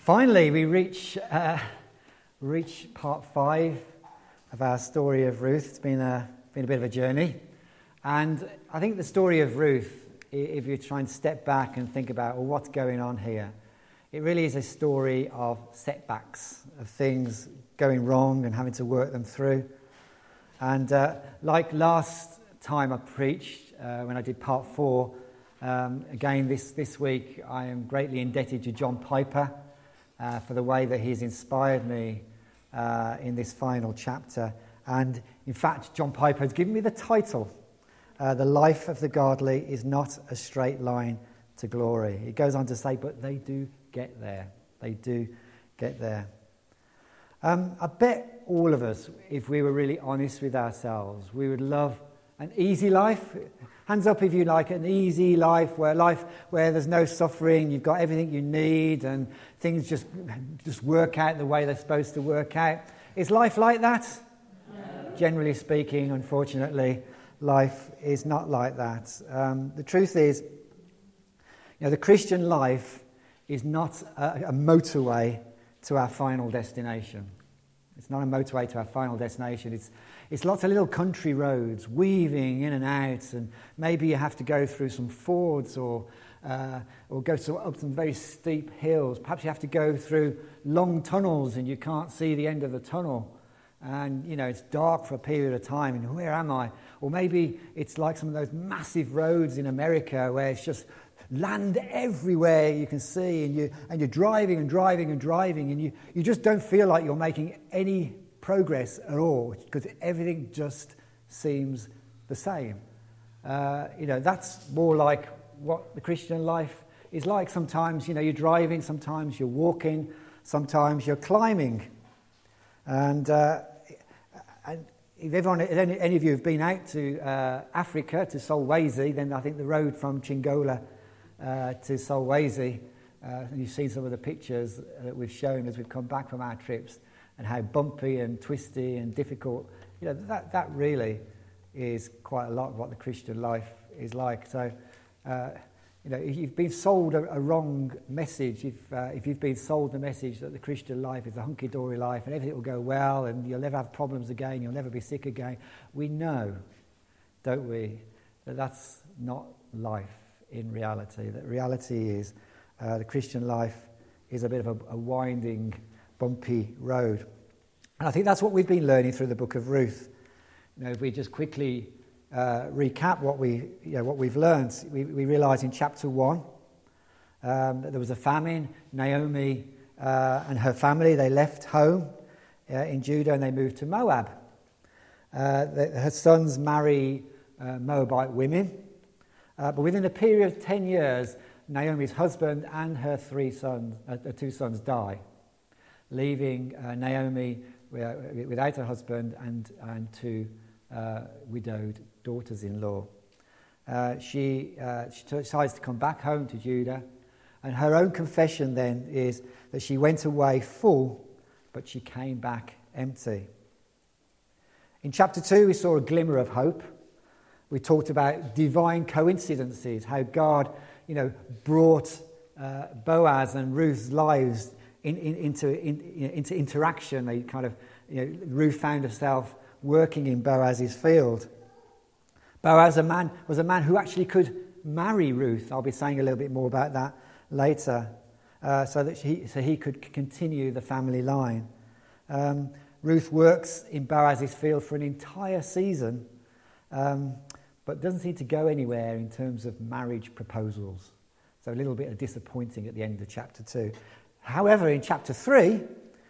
Finally, we reach part 5 of our story of Ruth. It's been a bit of a journey. And I think the story of Ruth, if you try and step back and think about, well, what's going on here? It really is a story of setbacks, of things going wrong and having to work them through. And like last time I preached, when I did part 4, again this week I am greatly indebted to John Piper for the way that he's inspired me in this final chapter. And in fact, John Piper has given me the title, The Life of the Godly is Not a Straight Line to Glory. He goes on to say, but they do get there. They do get there. I bet all of us, if we were really honest with ourselves, we would love an easy life. Hands up if you like an easy life where there's no suffering, you've got everything you need, and things just work out the way they're supposed to work out. Is life like that? No. Generally speaking, unfortunately, life is not like that. The truth is, the Christian life is not a motorway to our final destination. It's not a motorway to our final destination. It's lots of little country roads weaving in and out, and maybe you have to go through some fords or go up some very steep hills. Perhaps you have to go through long tunnels and you can't see the end of the tunnel, and it's dark for a period of time, and where am I? Or maybe it's like some of those massive roads in America where it's just land everywhere you can see, and you're driving and driving and driving, and you just don't feel like you're making any progress at all, because everything just seems the same. That's more like what the Christian life is like. Sometimes, you're driving, sometimes you're walking, sometimes you're climbing. And if any of you have been out to Africa, to Solwezi, then I think the road from Chingola to Solwezi, and you've seen some of the pictures that we've shown as we've come back from our trips, and how bumpy and twisty and difficult, that really is quite a lot of what the Christian life is like. So, if you've been sold a wrong message, if you've been sold the message that the Christian life is a hunky-dory life and everything will go well and you'll never have problems again, you'll never be sick again, we know, don't we, that that's not life in reality. That reality is the Christian life is a bit of a winding, bumpy road. And I think that's what we've been learning through the book of Ruth. If we just quickly recap what we've learned, we realise in chapter 1 that there was a famine. Naomi and her family, they left home in Judah and they moved to Moab. Her sons marry Moabite women, but within a period of 10 years, Naomi's husband and her two sons die, leaving Naomi without her husband and two widowed daughters-in-law. She decides to come back home to Judah, and her own confession then is that she went away full, but she came back empty. In chapter 2, we saw a glimmer of hope. We talked about divine coincidences, how God, brought Boaz and Ruth's lives into interaction. They kind of, Ruth found herself working in Boaz's field. Boaz was a man who actually could marry Ruth. I'll be saying a little bit more about that later, so he could continue the family line. Ruth works in Boaz's field for an entire season, but doesn't seem to go anywhere in terms of marriage proposals. So a little bit of disappointing at the end of chapter 2. However, in chapter 3,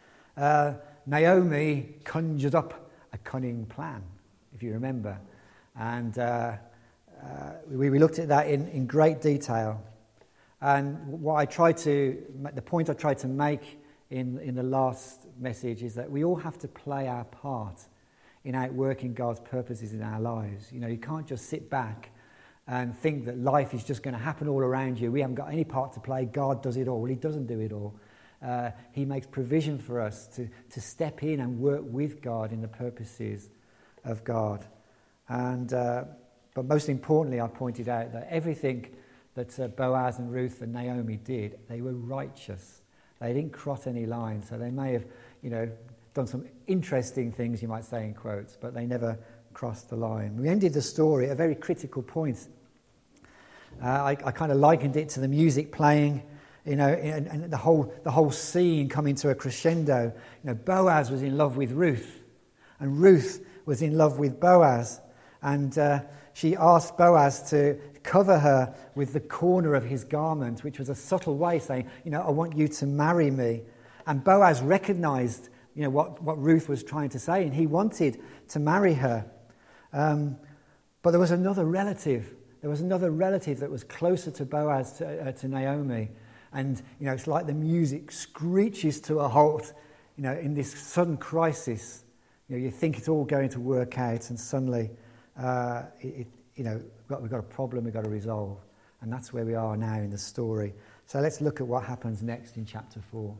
Naomi conjured up a cunning plan, if you remember. And we looked at that in great detail. And the point I tried to make in the last message is that we all have to play our part in outworking God's purposes in our lives. You can't just sit back and think that life is just going to happen all around you. We haven't got any part to play. God does it all. Well, he doesn't do it all. He makes provision for us to step in and work with God in the purposes of God. But most importantly, I pointed out that everything that Boaz and Ruth and Naomi did, they were righteous. They didn't cross any lines, so they may have, done some interesting things, you might say in quotes, but they never crossed the line. We ended the story at a very critical point. I kind of likened it to the music playing, and the whole scene coming to a crescendo. Boaz was in love with Ruth, and Ruth was in love with Boaz, and she asked Boaz to cover her with the corner of his garment, which was a subtle way saying, I want you to marry me. And Boaz recognized, what Ruth was trying to say, and he wanted to marry her. But there was another relative. There was another relative that was closer to Boaz, to Naomi. And, it's like the music screeches to a halt, in this sudden crisis. You think it's all going to work out, and suddenly, we've got a problem we've got to resolve. And that's where we are now in the story. So let's look at what happens next in chapter 4.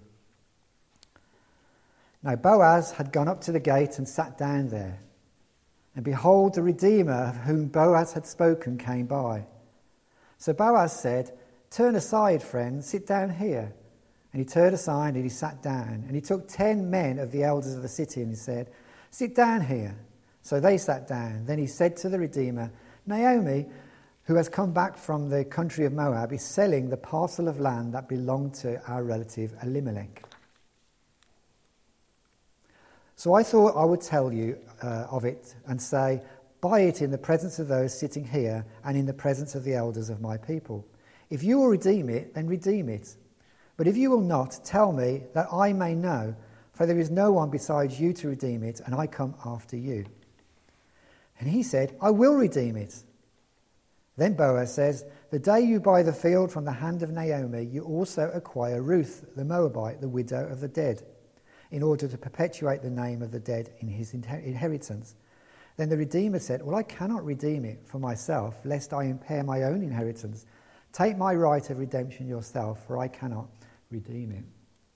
Now Boaz had gone up to the gate and sat down there. And behold, the Redeemer of whom Boaz had spoken came by. So Boaz said, "Turn aside, friend, sit down here." And he turned aside and he sat down. And he took 10 men of the elders of the city and he said, "Sit down here." So they sat down. Then he said to the Redeemer, "Naomi, who has come back from the country of Moab, is selling the parcel of land that belonged to our relative Elimelech." So I thought I would tell you of it and say, "Buy it in the presence of those sitting here and in the presence of the elders of my people. If you will redeem it, then redeem it. But if you will not, tell me that I may know, for there is no one besides you to redeem it, and I come after you." And he said, "I will redeem it." Then Boaz says, "The day you buy the field from the hand of Naomi, you also acquire Ruth, the Moabite, the widow of the dead, in order to perpetuate the name of the dead in his inheritance." Then the Redeemer said, "Well, I cannot redeem it for myself, lest I impair my own inheritance. Take my right of redemption yourself, for I cannot redeem it."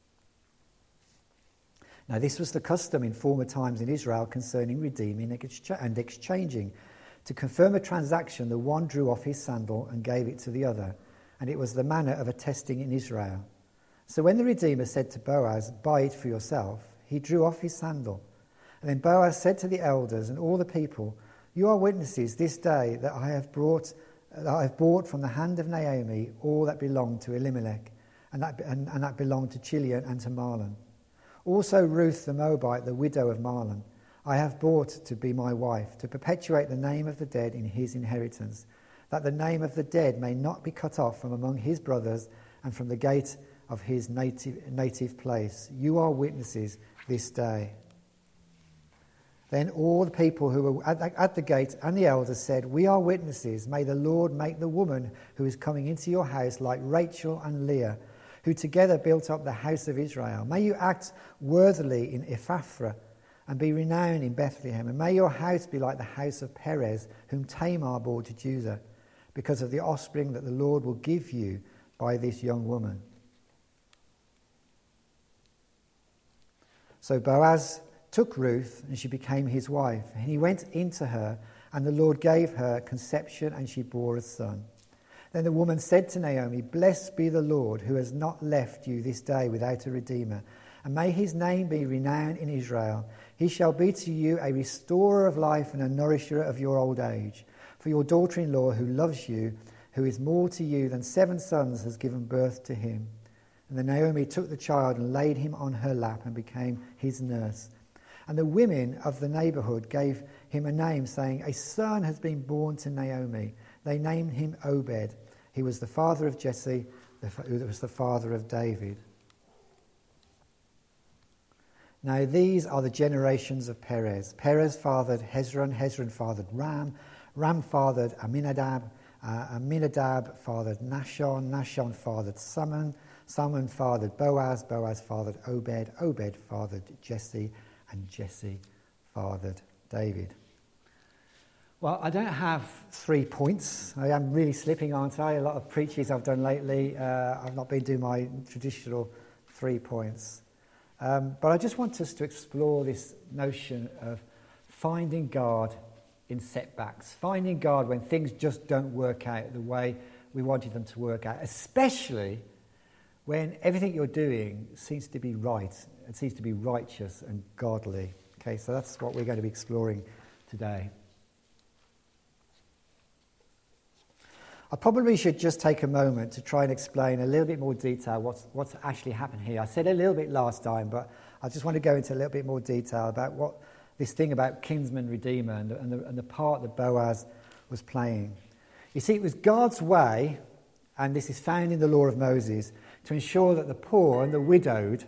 Now this was the custom in former times in Israel concerning redeeming and exchanging. To confirm a transaction, the one drew off his sandal and gave it to the other, and it was the manner of attesting in Israel. So when the Redeemer said to Boaz, "Buy it for yourself," he drew off his sandal. And then Boaz said to the elders and all the people, "You are witnesses this day that I have bought from the hand of Naomi all that belonged to Elimelech, and that belonged to Chilion and to Mahlon. Also Ruth the Moabite, the widow of Mahlon, I have bought to be my wife, to perpetuate the name of the dead in his inheritance, that the name of the dead may not be cut off from among his brothers and from the gate of his native place. You are witnesses this day." Then all the people who were at the gate and the elders said, "We are witnesses. May the Lord make the woman who is coming into your house like Rachel and Leah, who together built up the house of Israel. May you act worthily in Ephrathah and be renowned in Bethlehem. And may your house be like the house of Perez, whom Tamar bore to Judah, because of the offspring that the Lord will give you by this young woman." So Boaz took Ruth, and she became his wife. And he went into her, and the Lord gave her conception, and she bore a son. Then the woman said to Naomi, "Blessed be the Lord, who has not left you this day without a redeemer. And may his name be renowned in Israel. He shall be to you a restorer of life and a nourisher of your old age. For your daughter-in-law, who loves you, who is more to you than 7 sons, has given birth to him." And then Naomi took the child and laid him on her lap and became his nurse. And the women of the neighborhood gave him a name, saying, "A son has been born to Naomi." They named him Obed. He was the father of Jesse, who was the father of David. Now these are the generations of Perez. Perez fathered Hezron, Hezron fathered Ram, Ram fathered Amminadab, Amminadab fathered Nahshon, Nahshon fathered Salmon, Salmon fathered Boaz, Boaz fathered Obed, Obed fathered Jesse, and Jesse fathered David. Well, I don't have 3 points. I am really slipping, aren't I? A lot of preaches I've done lately, I've not been doing my traditional 3 points. But I just want us to explore this notion of finding God in setbacks, finding God when things just don't work out the way we wanted them to work out, especially when everything you're doing seems to be right, it seems to be righteous and godly. Okay, so that's what we're going to be exploring today. I probably should just take a moment to try and explain a little bit more detail what's actually happened here. I said a little bit last time, but I just want to go into a little bit more detail about what this thing about kinsman redeemer and the part that Boaz was playing. You see, it was God's way, and this is found in the law of Moses, to ensure that the poor and the widowed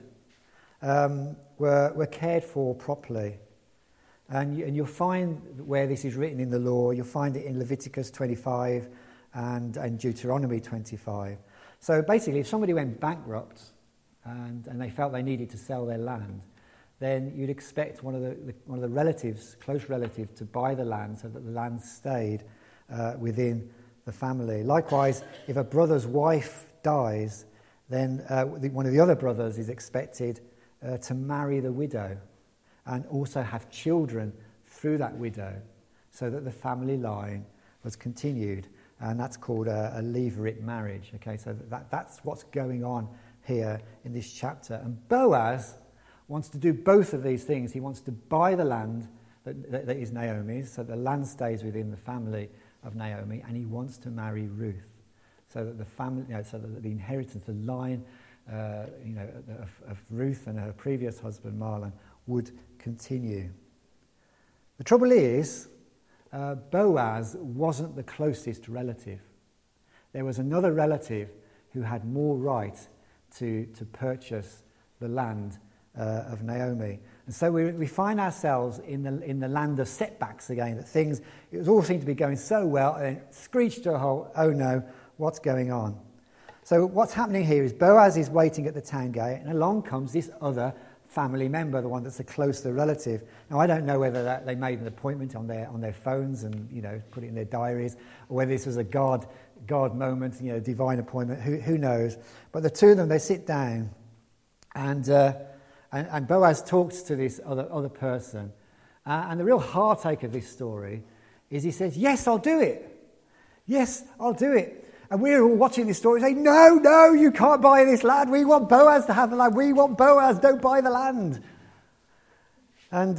were cared for properly. And you'll find where this is written in the law. You'll find it in Leviticus 25 and Deuteronomy 25. So basically, if somebody went bankrupt and they felt they needed to sell their land, then you'd expect one of the relatives, close relative, to buy the land so that the land stayed within the family. Likewise, if a brother's wife dies, then one of the other brothers is expected to marry the widow and also have children through that widow so that the family line was continued. And that's called a levirate marriage. Okay, so that's what's going on here in this chapter. And Boaz wants to do both of these things. He wants to buy the land that is Naomi's, so the land stays within the family of Naomi, and he wants to marry Ruth, so that the family, so that the inheritance, the line, of Ruth and her previous husband Mahlon would continue. The trouble is, Boaz wasn't the closest relative. There was another relative who had more right to purchase the land of Naomi. And so we find ourselves in the land of setbacks again, that things, it all seemed to be going so well, and it screeched to a halt, oh no, what's going on? So what's happening here is Boaz is waiting at the town gate, and along comes this other family member, the one that's a closer relative. Now, I don't know whether they made an appointment on their phones and, put it in their diaries, or whether this was a God moment, divine appointment, who knows. But the two of them, they sit down, and Boaz talks to this other person. And the real heartache of this story is he says, yes, I'll do it. Yes, I'll do it. And we're all watching this story saying, no, you can't buy this land. We want Boaz to have the land. We want Boaz, don't buy the land. And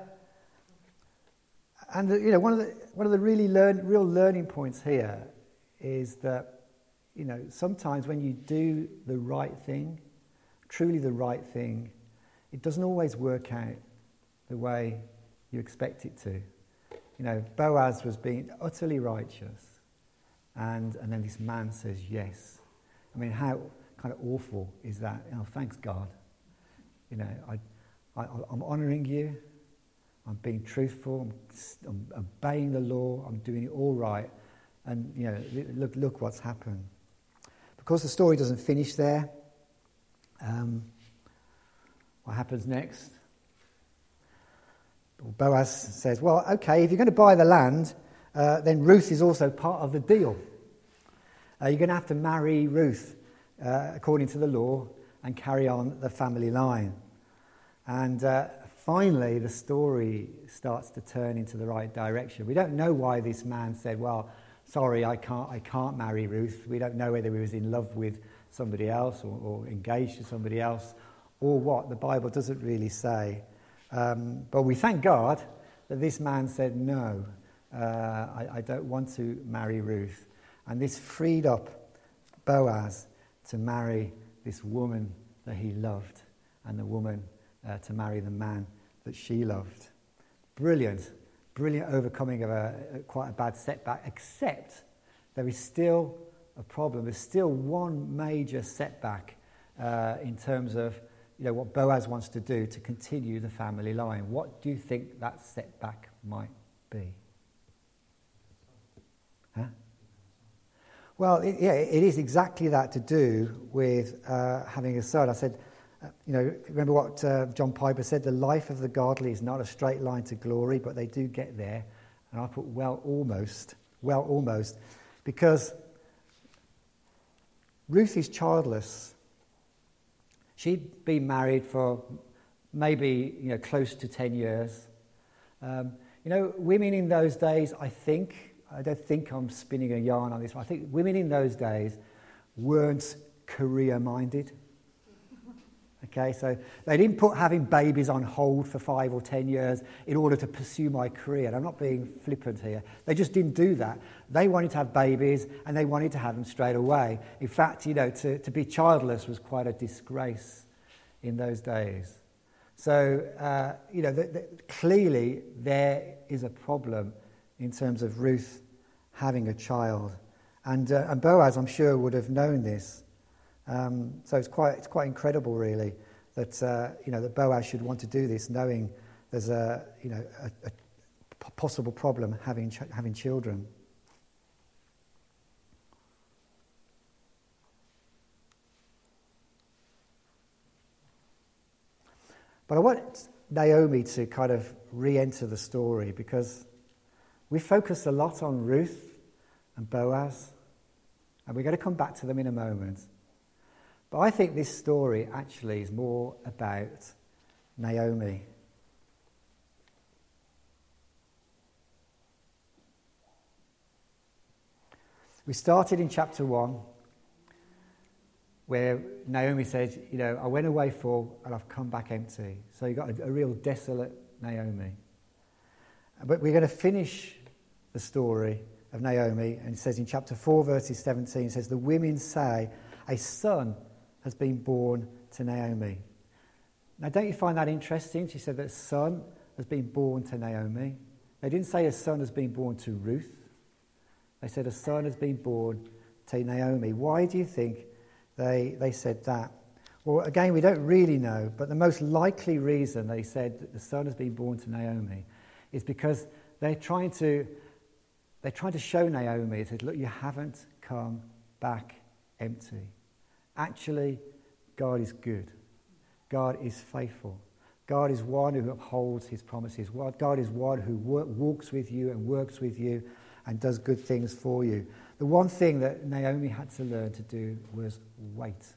one of the real learning points here is that, sometimes when you do the right thing, truly the right thing, it doesn't always work out the way you expect it to. Boaz was being utterly righteous. And then this man says yes. I mean, how kind of awful is that? Thanks God. I'm honouring you. I'm being truthful. I'm obeying the law. I'm doing it all right. And look what's happened. Because the story doesn't finish there. What happens next? Boaz says, well, okay, if you're going to buy the land, then Ruth is also part of the deal. You're going to have to marry Ruth according to the law and carry on the family line. And finally, the story starts to turn into the right direction. We don't know why this man said, well, sorry, I can't marry Ruth. We don't know whether he was in love with somebody else or engaged to somebody else or what. The Bible doesn't really say. But we thank God that this man said, no, I don't want to marry Ruth. And this freed up Boaz to marry this woman that he loved, and the woman to marry the man that she loved. Brilliant overcoming of quite a bad setback, except there is still a problem. There's still one major setback in terms of what Boaz wants to do to continue the family line. What do you think that setback might be? Huh? Well, it is exactly that, to do with having a son. I said, remember what John Piper said, the life of the godly is not a straight line to glory, but they do get there. And I put well, almost, because Ruth is childless. She'd been married for maybe, close to 10 years. Women in those days, I don't think I'm spinning a yarn on this, but I think women in those days weren't career-minded. Okay, so they didn't put having babies on hold for 5 or 10 years in order to pursue my career. And I'm not being flippant here. They just didn't do that. They wanted to have babies, and they wanted to have them straight away. In fact, to be childless was quite a disgrace in those days. So, clearly there is a problem in terms of Ruth having a child. And Boaz, I'm sure, would have known this. So it's quite incredible, really, that that Boaz should want to do this, knowing there's a possible problem having children. But I want Naomi to kind of re-enter the story, because we focus a lot on Ruth and Boaz, and we're going to come back to them in a moment. But I think this story actually is more about Naomi. We started in chapter 1, where Naomi says, I went away full and I've come back empty. So you've got a real desolate Naomi. But we're going to finish the story of Naomi, and it says in chapter 4, verses 17, it says, the women say, a son has been born to Naomi. Now, don't you find that interesting? She said that a son has been born to Naomi. They didn't say a son has been born to Ruth. They said a son has been born to Naomi. Why do you think they said that? Well, again, we don't really know, but the most likely reason they said that the son has been born to Naomi is because they're trying to show Naomi, they said, look, you haven't come back empty. Actually, God is good. God is faithful. God is one who upholds his promises. God is one who walks with you and works with you and does good things for you. The one thing that Naomi had to learn to do was wait.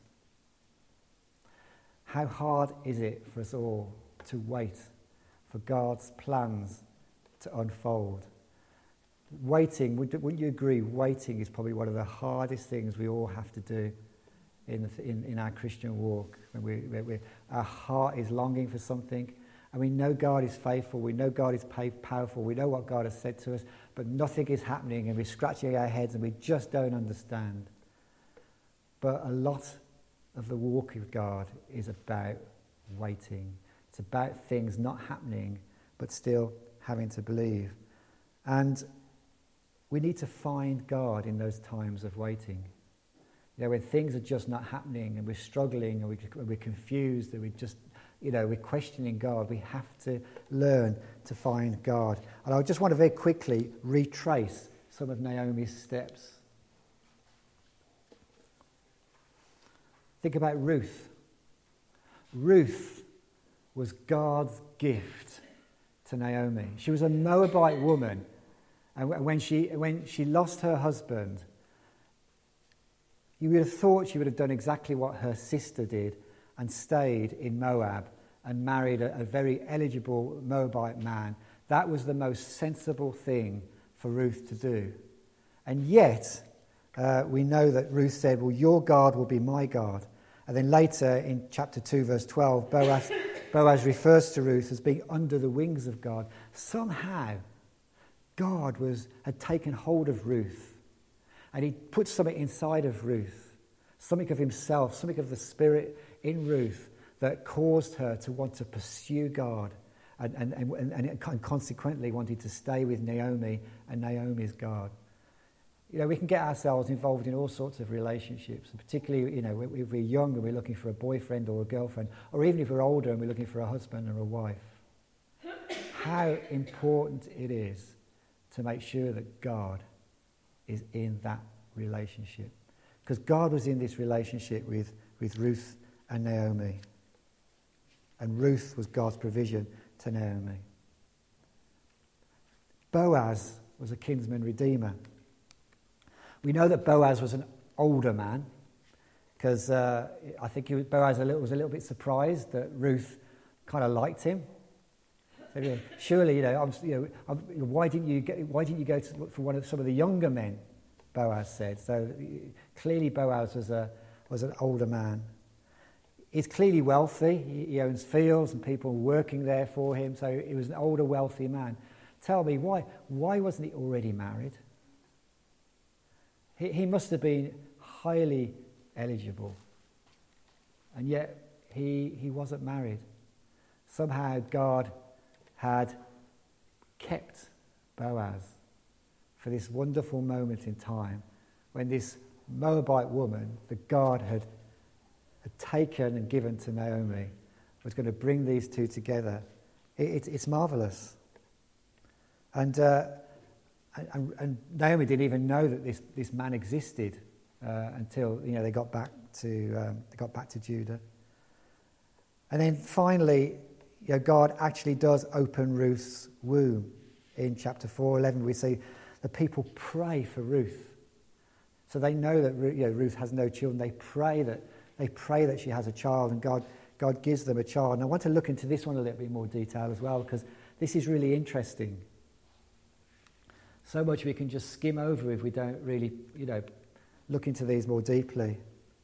How hard is it for us all to wait for God's plans to unfold? Waiting, wouldn't you agree, waiting is probably one of the hardest things we all have to do in our Christian walk. When our heart is longing for something, and we know God is faithful, we know God is powerful, we know what God has said to us, but nothing is happening, and we're scratching our heads and we just don't understand. But a lot of the walk with God is about waiting. It's about things not happening, but still having to believe. And we need to find God in those times of waiting. When things are just not happening and we're struggling and we're confused and we're questioning God, we have to learn to find God. And I just want to very quickly retrace some of Naomi's steps. Think about Ruth. Ruth was God's gift to Naomi. She was a Moabite woman, and when she lost her husband, you would have thought she would have done exactly what her sister did and stayed in Moab and married a very eligible Moabite man. That was the most sensible thing for Ruth to do. And yet, we know that Ruth said, well, your God will be my God. And then later in chapter 2, verse 12, Boaz refers to Ruth as being under the wings of God. Somehow, God had taken hold of Ruth. And he put something inside of Ruth, something of himself, something of the Spirit in Ruth that caused her to want to pursue God and consequently wanted to stay with Naomi and Naomi's God. We can get ourselves involved in all sorts of relationships, and particularly, if we're young and we're looking for a boyfriend or a girlfriend, or even if we're older and we're looking for a husband or a wife. How important it is to make sure that God is in that relationship. Because God was in this relationship with Ruth and Naomi. And Ruth was God's provision to Naomi. Boaz was a kinsman redeemer. We know that Boaz was an older man, because I think Boaz was a little bit surprised that Ruth kind of liked him. So, surely, why didn't you go to look for some of the younger men? Boaz said. So clearly, Boaz was an older man. He's clearly wealthy. He owns fields and people working there for him, so he was an older, wealthy man. Tell me, why wasn't he already married? He must have been highly eligible, and yet he wasn't married. Somehow God had kept Boaz for this wonderful moment in time when this Moabite woman that God had taken and given to Naomi was going to bring these two together. It's marvelous. And Naomi didn't even know that this man existed until they got back to Judah. And then finally, God actually does open Ruth's womb. In chapter 4:11, we see the people pray for Ruth, so they know that Ruth has no children. They pray that she has a child, and God gives them a child. And I want to look into this one a little bit more detail as well, because this is really interesting. So much we can just skim over if we don't really, look into these more deeply.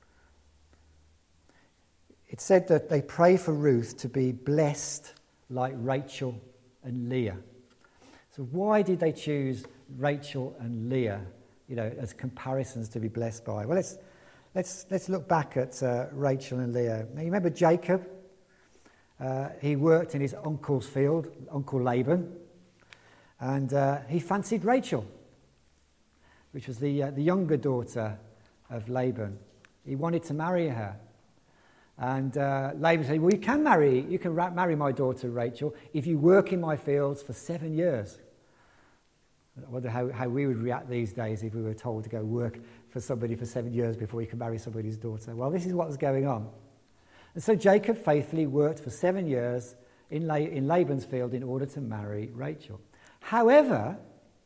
It said that they pray for Ruth to be blessed like Rachel and Leah. So why did they choose Rachel and Leah, as comparisons to be blessed by? Well, let's look back at Rachel and Leah. Now, you remember Jacob? He worked in his uncle's field, Uncle Laban, and he fancied Rachel, which was the younger daughter of Laban. He wanted to marry her. And Laban said, well, you can marry my daughter Rachel if you work in my fields for 7 years. I wonder how we would react these days if we were told to go work for somebody for 7 years before you can marry somebody's daughter. Well, this is what was going on. And so Jacob faithfully worked for 7 years in Laban's field in order to marry Rachel. However,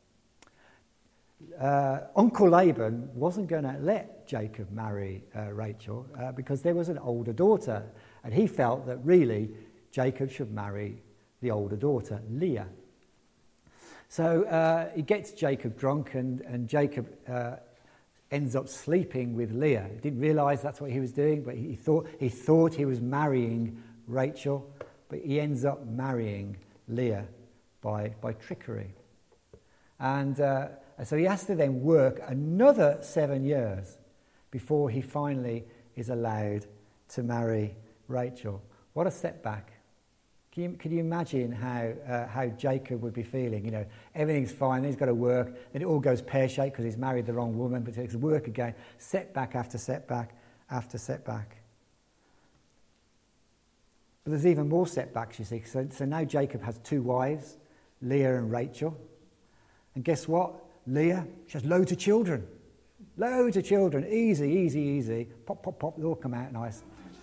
Uncle Laban wasn't going to let Jacob marry Rachel because there was an older daughter, and he felt that really Jacob should marry the older daughter, Leah. So he gets Jacob drunk, and Jacob ends up sleeping with Leah. He didn't realise that's what he was doing, but he thought he was marrying Rachel, but he ends up marrying Leah by trickery. And so he has to then work another 7 years before he finally is allowed to marry Rachel. What a setback. Can you imagine how Jacob would be feeling? Everything's fine, then he's got to work, then it all goes pear-shaped because he's married the wrong woman, but he has to work again, setback after setback after setback. But there's even more setbacks, you see. So now Jacob has 2 wives, Leah and Rachel. And guess what? Leah, she has loads of children. Loads of children. Easy, easy, easy. Pop, pop, pop, they all come out nice.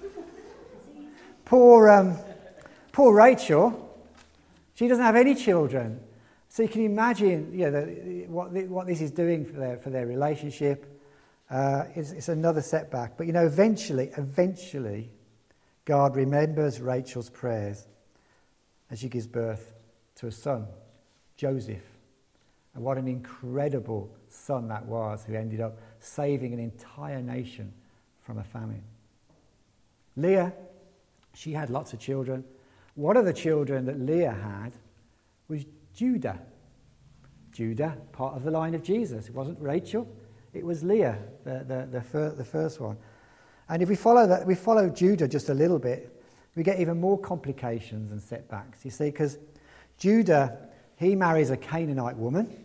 Poor Rachel, she doesn't have any children. So you can imagine what this is doing for their relationship. It's another setback. But eventually, God remembers Rachel's prayers as she gives birth to a son, Joseph. And what an incredible son that was, who ended up saving an entire nation from a famine. Leah, she had lots of children. One of the children that Leah had was Judah. Judah, part of the line of Jesus. It wasn't Rachel, it was Leah, the first one. And if we follow Judah just a little bit, we get even more complications and setbacks. You see, because Judah, he marries a Canaanite woman,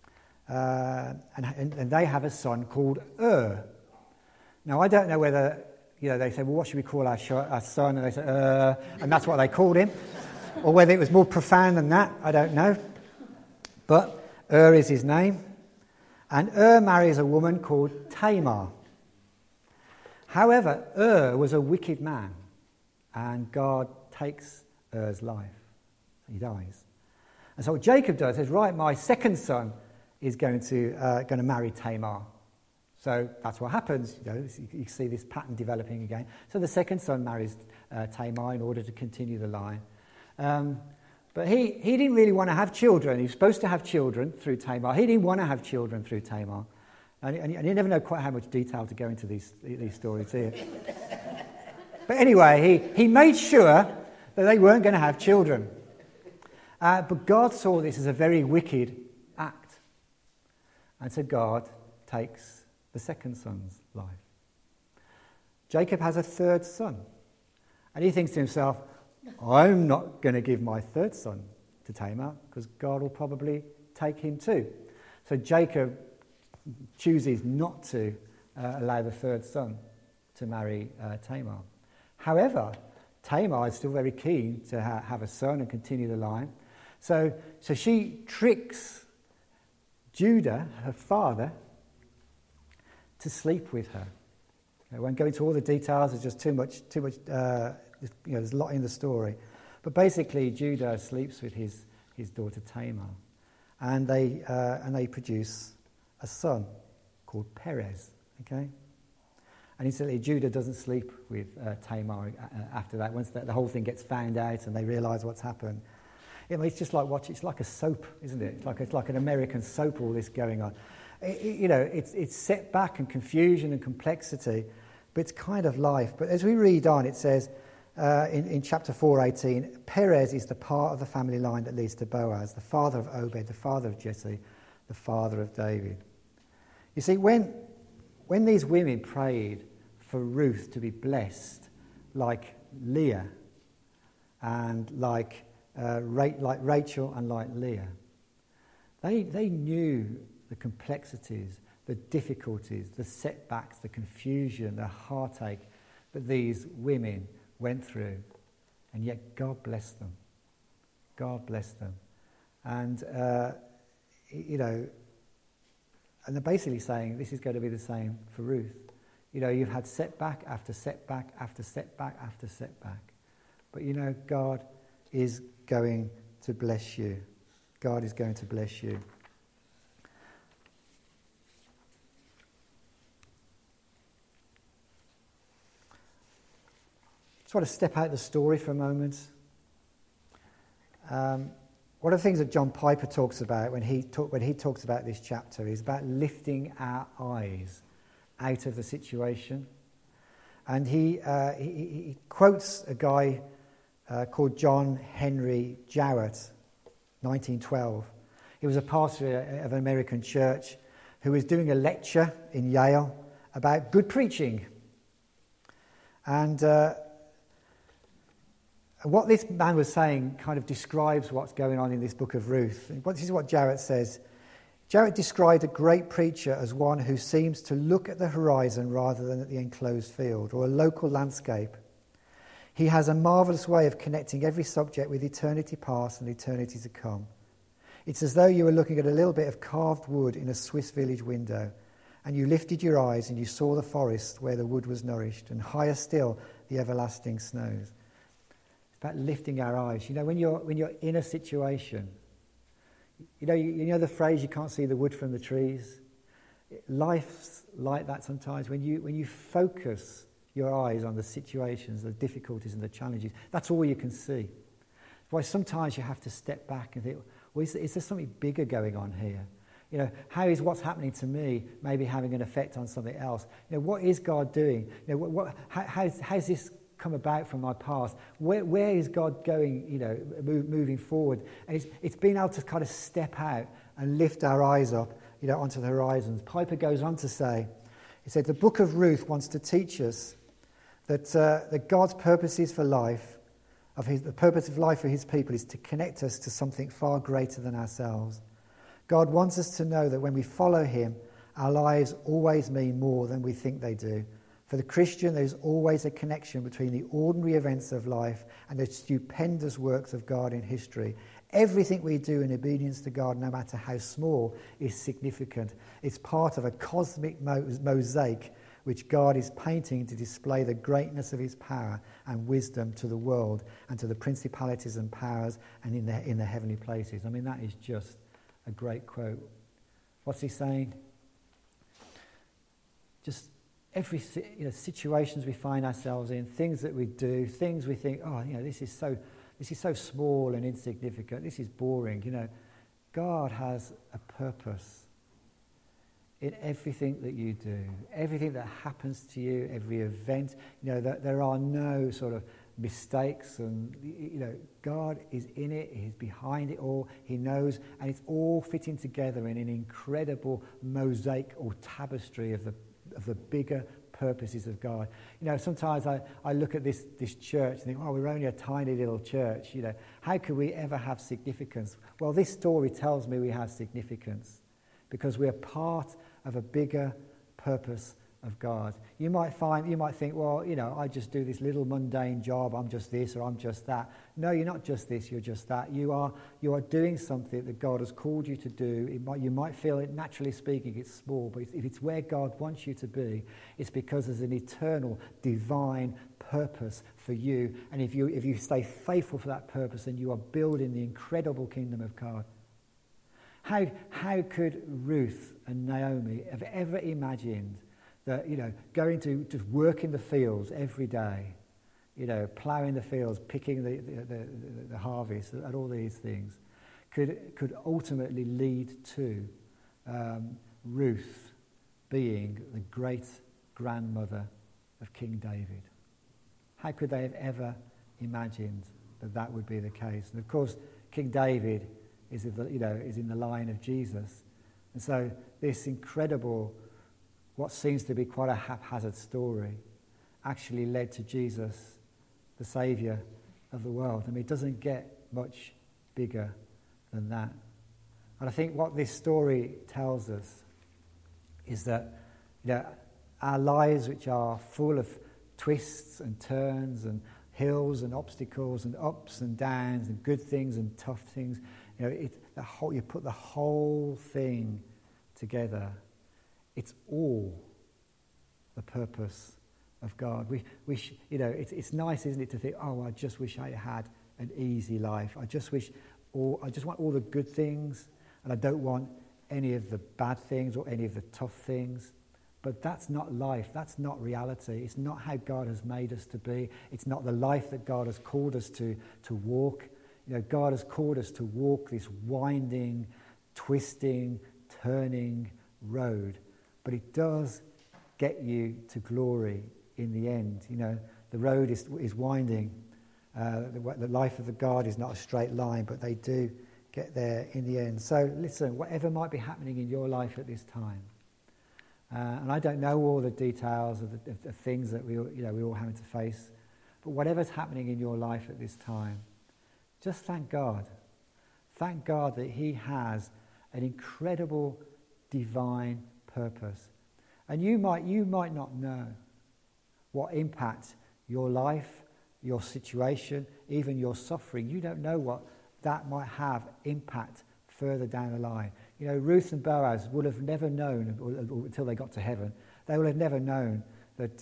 and they have a son called Now, I don't know whether, they say, well, what should we call our son? And they say, and that's what they called him. Or whether it was more profound than that, I don't know. But is his name. And marries a woman called Tamar. However, was a wicked man, and God takes life. He dies. And so what Jacob does is, right, my second son is going to marry Tamar. So that's what happens. You see this pattern developing again. So the second son marries Tamar in order to continue the line. But he didn't really want to have children. He was supposed to have children through Tamar. He didn't want to have children through Tamar. And you never know quite how much detail to go into these stories here. But anyway, he made sure that they weren't going to have children. But God saw this as a very wicked act. And so God takes the second son's life. Jacob has a third son. And he thinks to himself, I'm not going to give my third son to Tamar because God will probably take him too. So Jacob chooses not to allow the third son to marry Tamar. However, Tamar is still very keen to have a son and continue the line. So she tricks Judah, her father, to sleep with her. I won't go into all the details. There's just too much. There's a lot in the story. But basically, Judah sleeps with his daughter Tamar, and they produce a son called Perez. Okay. And incidentally, Judah doesn't sleep with Tamar after that. Once the whole thing gets found out and they realise what's happened, it's just like it's like a soap, isn't it? It's like an American soap. All this going on, it's setback and confusion and complexity, but it's kind of life. But as we read on, it says in chapter 4:18, Perez is the part of the family line that leads to Boaz, the father of Obed, the father of Jesse, the father of David. You see, when these women prayed for Ruth to be blessed, like Leah, and like Rachel and like Leah, they knew the complexities, the difficulties, the setbacks, the confusion, the heartache that these women went through, and yet God blessed them. God blessed them, and and they're basically saying this is going to be the same for Ruth. You've had setback after setback after setback after setback. But God is going to bless you. God is going to bless you. Just want to step out of the story for a moment. One of the things that John Piper talks about when he talks about this chapter is about lifting our eyes out of the situation. And he quotes a guy called John Henry Jowett, 1912. He was a pastor of an American church who was doing a lecture in Yale about good preaching. And what this man was saying kind of describes what's going on in this book of Ruth. This is what Jowett says. Jowett described a great preacher as one who seems to look at the horizon rather than at the enclosed field or a local landscape. He has a marvellous way of connecting every subject with eternity past and eternity to come. It's as though you were looking at a little bit of carved wood in a Swiss village window, and you lifted your eyes and you saw the forest where the wood was nourished, and higher still the everlasting snows. It's about lifting our eyes. When you're in a situation, you know the phrase, you can't see the wood from the trees? Life's like that sometimes. When you focus your eyes on the situations, the difficulties and the challenges, that's all you can see. Why sometimes you have to step back and think, well, is there something bigger going on here? How is what's happening to me maybe having an effect on something else? What is God doing? How's this come about from my past? Where is God going, moving forward? And it's being able to kind of step out and lift our eyes up, onto the horizons. Piper goes on to say, he said, the book of Ruth wants to teach us that God's purposes for life, the purpose of life for his people is to connect us to something far greater than ourselves. God wants us to know that when we follow him, our lives always mean more than we think they do. For the Christian, there's always a connection between the ordinary events of life and the stupendous works of God in history. Everything we do in obedience to God, no matter how small, is significant. It's part of a cosmic mosaic which God is painting to display the greatness of his power and wisdom to the world and to the principalities and powers and in the heavenly places. I mean, that is just a great quote. What's he saying? Just every situations we find ourselves in, things that we do, things we think, this is so small and insignificant, this is boring. God has a purpose in everything that you do, everything that happens to you, every event. That there are no sort of mistakes, and God is in it, he's behind it all, he knows, and it's all fitting together in an incredible mosaic or tapestry of the bigger purposes of God. Sometimes I look at this church and think, oh, we're only a tiny little church, how could we ever have significance? Well, this story tells me we have significance because we're part of a bigger purpose of God. You might think, well, I just do this little mundane job, I'm just this or I'm just that. No, you're not just this, you're just that. You are doing something that God has called you to do. You might feel it, naturally speaking, it's small, but if it's where God wants you to be, it's because there's an eternal, divine purpose for you. And if you stay faithful for that purpose, then you are building the incredible kingdom of God. How could Ruth and Naomi have ever imagined that, going to just work in the fields every day, ploughing the fields, picking the harvest, and all these things, could ultimately lead to Ruth being the great grandmother of King David? How could they have ever imagined that would be the case? And of course, King David is in the line of Jesus, and so this incredible, what seems to be quite a haphazard story, actually led to Jesus, the Saviour of the world. It doesn't get much bigger than that. And I think what this story tells us is that our lives, which are full of twists and turns and hills and obstacles and ups and downs and good things and tough things, you put the whole thing together, it's all the purpose of God. It's nice, isn't it, to think, oh, I just wish I had an easy life. I just want all the good things, and I don't want any of the bad things or any of the tough things. But that's not life. That's not reality. It's not how God has made us to be. It's not the life that God has called us to walk. God has called us to walk this winding, twisting, turning road. But it does get you to glory in the end. The road is winding. The life of the God is not a straight line, but they do get there in the end. So listen, whatever might be happening in your life at this time, and I don't know all the details of the things that we all having to face, but whatever's happening in your life at this time, just thank God. Thank God that he has an incredible divine purpose. And you might not know what impact your life, your situation, even your suffering, you don't know what that might have impact further down the line. Ruth and Boaz would have never known, until they got to heaven, they would have never known that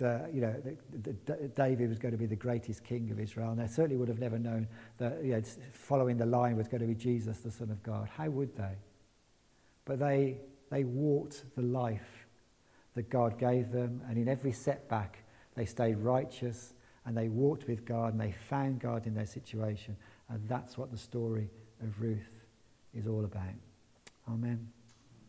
that David was going to be the greatest king of Israel, and they certainly would have never known that following the line was going to be Jesus, the Son of God. How would they? But they walked the life that God gave them, and in every setback they stayed righteous, and they walked with God, and they found God in their situation. And that's what the story of Ruth is all about. Amen.